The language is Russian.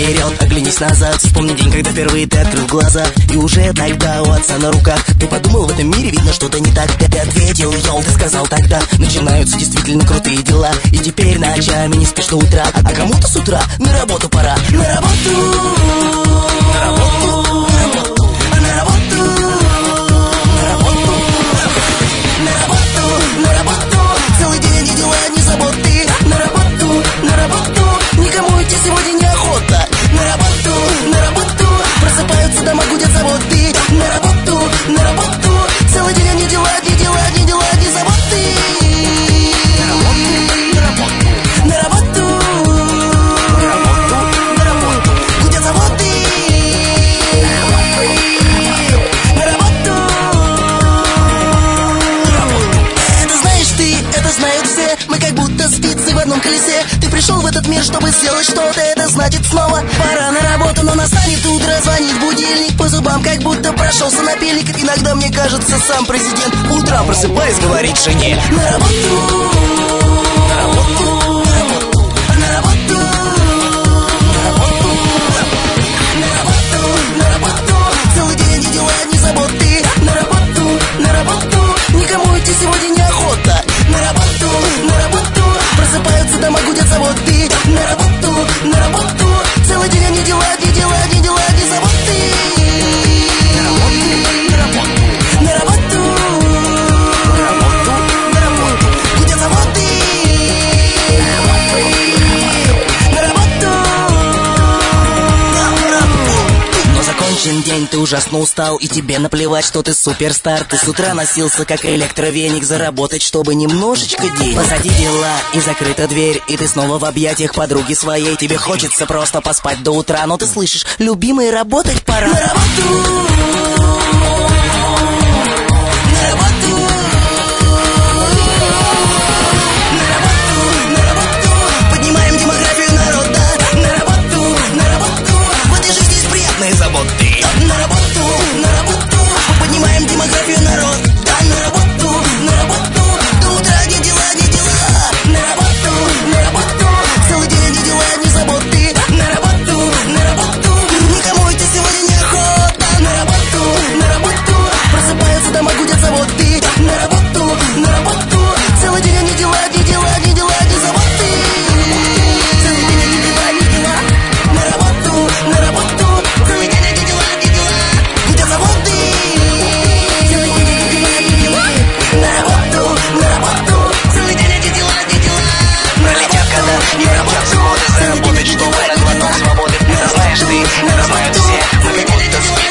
вперед, оглянись назад. Вспомни день, когда впервые ты открыл глаза. И уже тогда у отца на руках ты подумал, в этом мире видно что-то не так. Ты ответил, йоу, ты сказал тогда, начинаются действительно крутые дела. И теперь ночами не спишь до утра, а кому-то с утра на работу пора. На работу, на работу, на работу, на работу, на работу, на работу. Целый день ни дела, ни заботы. На работу, никому идти сегодня неохота. На работу, просыпаются дома, гудят заводы. На работу, целый день ни дела, ни дела, ни дела, ни заботы. На работу, гудят заводы. На работу. Это знаешь ты, это знают все. Мы как будто спицы в одном колесе. Ты пришел в этот мир, чтобы сделать что-то. Это значит снова пора на работу. Но настанет утро, звонит будильник. По зубам как будто прошелся напильник. Иногда мне кажется, сам президент утром просыпаясь говорит жене: на работу, на работу, на работу, на работу, на работу, на работу. Целый день ни дела, ни заботы. На работу, никому идти сегодня неохота. На работу, просыпаются дома, гудят заводы. На работу, целый день ни дела, ни дела, ни дела, ни заботы. На работу, гудят заводы. На работу. Но закончен день, ты ужасно устал, и тебе наплевать, что ты суперстар. Ты с утра носился, как электровеник, заработать, чтобы немножечко денег. Позади дела, и закрыта дверь, и ты снова в объятиях подруги своей. Тебе хочется просто поспать до утра, но ты слышишь: любимый, работать пора. На работу, на работу, на работу, поднимаем демографию народа. На работу, в этой жизни есть приятные заботы. На работу, поднимаем демографию народа. На работу, до утра ни дела, ни дела. На работу, целый день ни дела, ни заботы. На работу, никому идти сегодня неохота. На работу, просыпаются дома, гудят заводы. На работу, целый день ни дела, ни дела, ни дела, ни заботы. Целый день ни дела, ни дела. На работу, целый день ни дела, ни дела, гудят заводы. Целый день ни дела, ни дела. На работу, целый день ни дела, ни дела. Пролетят года, не пройдет годы, заработать, чтобы на глоток свободы. Это знаешь ты, это знают все. Мы как будто спим.